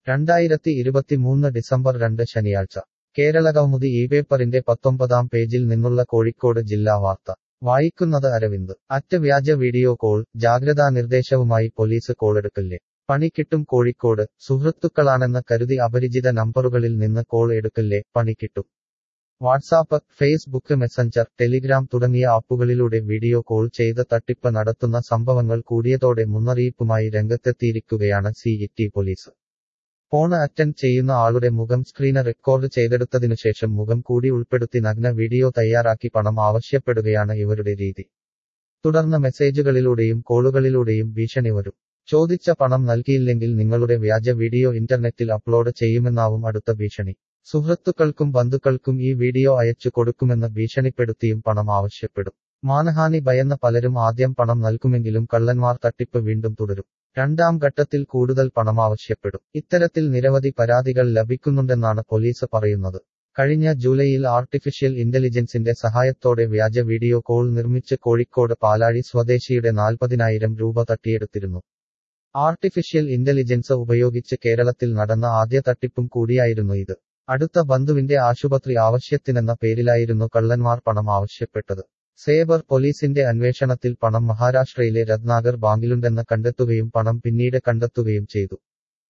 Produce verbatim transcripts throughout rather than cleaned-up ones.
രണ്ടായിരത്തി ഇരുപത്തിമൂന്ന് ഡിസംബർ രണ്ട് ശനിയാഴ്ച കേരളകൗമുദി ഈ പേപ്പറിന്റെ പത്തൊമ്പതാം പേജിൽ നിന്നുള്ള കോഴിക്കോട് ജില്ലാ വാർത്ത വായിക്കുന്നത് അരവിന്ദ് അറ്റ് വ്യാജ വീഡിയോ കോൾ ജാഗ്രതാ നിർദ്ദേശവുമായി പോലീസ് കോളെടുക്കല്ലേ പണി കിട്ടും കോഴിക്കോട് സുഹൃത്തുക്കളാണെന്ന് കരുതി അപരിചിത നമ്പറുകളിൽ നിന്ന് കോൾ എടുക്കല്ലേ പണി കിട്ടും വാട്സാപ്പ് ഫേസ്ബുക്ക് മെസഞ്ചർ ടെലിഗ്രാം തുടങ്ങിയ ആപ്പുകളിലൂടെ വീഡിയോ കോൾ ചെയ്ത് തട്ടിപ്പ് നടത്തുന്ന സംഭവങ്ങൾ കൂടിയതോടെ മുന്നറിയിപ്പുമായി രംഗത്തെത്തിയിരിക്കുകയാണ് C E T police phone attend ചെയ്യുന്ന ആളുടെ മുഖം സ്ക്രീന് റെക്കോർഡ് ചെയ്തെടുത്തതിനുശേഷം മുഖം കൂടി ഉൾപ്പെടുത്തി നഗ്ന വീഡിയോ തയ്യാറാക്കി പണം ആവശ്യപ്പെടുകയാണ് ഇവരുടെ രീതി തുടർന്ന് മെസ്സേജുകളിലൂടെയും കോളുകളിലൂടെയും ഭീഷണി വരും ചോദിച്ച പണം നൽകിയില്ലെങ്കിൽ നിങ്ങളുടെ വ്യാജ വീഡിയോ ഇന്റർനെറ്റിൽ അപ്ലോഡ് ചെയ്യുമെന്നാവും അടുത്ത ഭീഷണി സുഹൃത്തുക്കൾക്കും ബന്ധുക്കൾക്കും ഈ വീഡിയോ അയച്ചു കൊടുക്കുമെന്ന് ഭീഷണിപ്പെടുത്തിയും പണം ആവശ്യപ്പെടും മാനഹാനി ഭയന്ന പലരും ആദ്യം പണം നൽകുമെങ്കിലും കള്ളന്മാർ തട്ടിപ്പ് വീണ്ടും തുടരും രണ്ടാം ഘട്ടത്തിൽ കൂടുതൽ പണം ആവശ്യപ്പെടും ഇത്തരത്തിൽ നിരവധി പരാതികൾ ലഭിക്കുന്നുണ്ടെന്നാണ് പോലീസ് പറയുന്നത് കഴിഞ്ഞ ജൂലൈയിൽ ആർട്ടിഫിഷ്യൽ ഇന്റലിജൻസിന്റെ സഹായത്തോടെ വ്യാജ വീഡിയോ കോൾ നിർമ്മിച്ച് കോഴിക്കോട് പാലാഴി സ്വദേശിയുടെ നാൽപ്പതിനായിരം രൂപ തട്ടിയെടുത്തിരുന്നു ആർട്ടിഫിഷ്യൽ ഇന്റലിജൻസ് ഉപയോഗിച്ച് കേരളത്തിൽ നടന്ന ആദ്യ തട്ടിപ്പും കൂടിയായിരുന്നു ഇത് അടുത്ത ബന്ധുവിന്റെ ആശുപത്രി ആവശ്യത്തിനെന്ന പേരിലായിരുന്നു കള്ളന്മാർ പണം ആവശ്യപ്പെട്ടത് സേബർ പോലീസിന്റെ അന്വേഷണത്തിൽ പണം മഹാരാഷ്ട്രയിലെ രത്നാകർ ബാങ്കിലുണ്ടെന്ന് കണ്ടെത്തുകയും പണം പിന്നീട് കണ്ടെത്തുകയും ചെയ്തു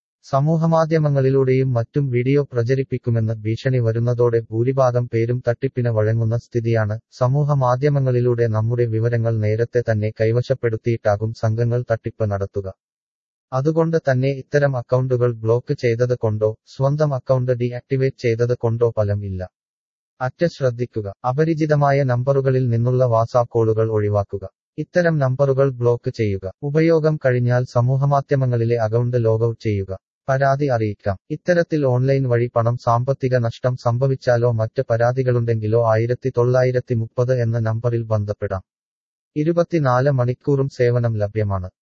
സമൂഹമാധ്യമങ്ങളിലൂടെയും മറ്റും വീഡിയോ പ്രചരിപ്പിക്കുമെന്ന് ഭീഷണി വരുന്നതോടെ ഭൂരിഭാഗം പേരും തട്ടിപ്പിന് വഴങ്ങുന്ന സ്ഥിതിയാണ് സമൂഹമാധ്യമങ്ങളിലൂടെ നമ്മുടെ വിവരങ്ങൾ നേരത്തെ തന്നെ കൈവശപ്പെടുത്തിയിട്ടാകും സംഘങ്ങൾ തട്ടിപ്പ് നടത്തുക അതുകൊണ്ട് തന്നെ ഇത്തരം അക്കൗണ്ടുകൾ ബ്ലോക്ക് ചെയ്തത് കൊണ്ടോ സ്വന്തം അക്കൗണ്ട് ഡീആക്ടിവേറ്റ് ചെയ്തത് കൊണ്ടോ ഫലം ഇല്ല അറ്റ ശ്രദ്ധിക്കുക അപരിചിതമായ നമ്പറുകളിൽ നിന്നുള്ള വാട്സാപ്പ് കോളുകൾ ഒഴിവാക്കുക ഇത്തരം നമ്പറുകൾ ബ്ലോക്ക് ചെയ്യുക ഉപയോഗം കഴിഞ്ഞാൽ സമൂഹമാധ്യമങ്ങളിലെ അക്കൗണ്ട് ലോഗൌട്ട് ചെയ്യുക പരാതി അറിയിക്കാം ഇത്തരത്തിൽ ഓൺലൈൻ വഴി പണം സാമ്പത്തിക നഷ്ടം സംഭവിച്ചാലോ മറ്റ് പരാതികളുണ്ടെങ്കിലോ ആയിരത്തി തൊള്ളായിരത്തി മുപ്പത് എന്ന നമ്പറിൽ ബന്ധപ്പെടാം ഇരുപത്തിനാല് മണിക്കൂറും സേവനം ലഭ്യമാണ്